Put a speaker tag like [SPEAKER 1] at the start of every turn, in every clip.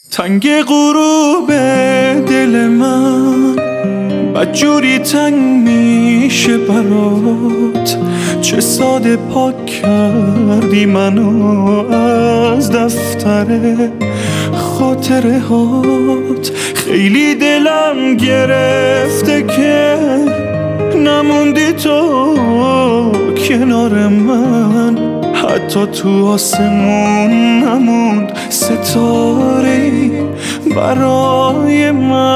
[SPEAKER 1] تنگ غروب دل من بدجوری تنگ میشه برات. چه ساده پاک کردی منو از دفتر خاطره هات. خیلی دلم گرفته که نموندی تو کنار من. حتی تو آسمون نموند ستاره برای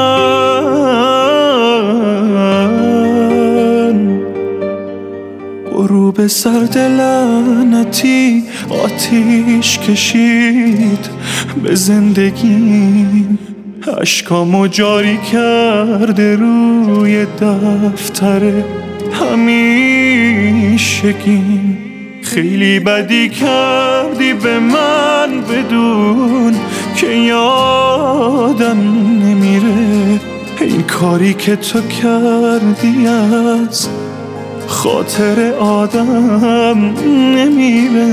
[SPEAKER 1] من. غروب سرد لعنتی آتیش کشید به زندگیم. اشکامو جاری کرده روی دفتر همیشگیم. خیلی بدی کردی به من بدون که یادم نمیره. این کاری که تو کردی از خاطر آدم نمیره.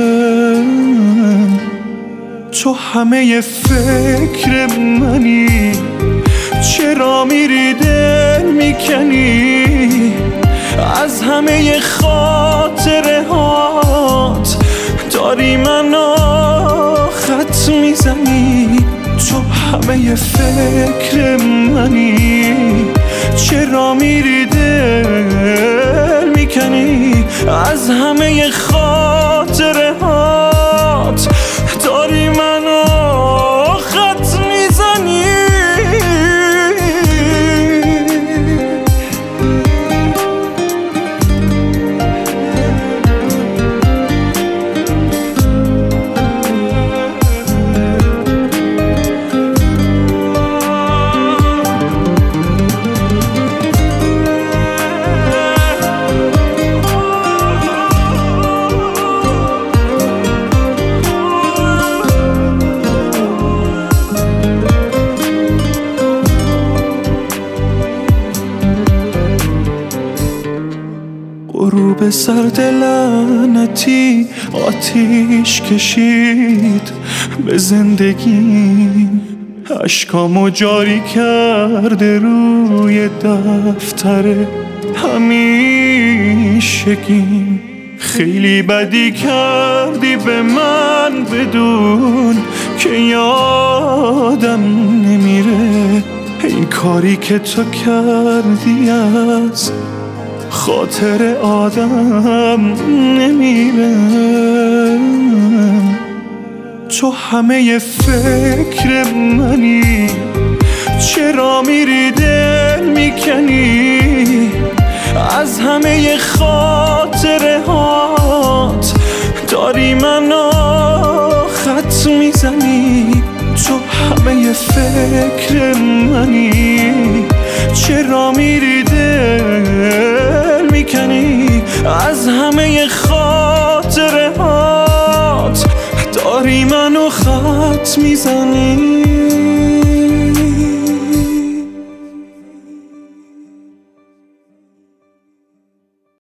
[SPEAKER 1] تو همه فکر منی، چرا میری دل میکنی از همه خاطره هات. داری منو خط میزنی. تو همه فکر منی، چرا میری دل میکنی از همه خاطره هات. داری منو خط میزنی. غروب سرد لعنتی آتیش کشید به زندگیم. اشکامو جاری کرده روی دفتر همیشگیم. خیلی بدی کردی به من بدون که یادم نمیره. این کاری که تو کردی از خاطر آدم نمیره. تو همه فکر منی، چرا میری دل میکنی از همه خاطره هات. داری منو خط میزنی. تو همه فکر منی، چرا میری دل میکنی از همه خاطره هات. داری منو خط میزنی.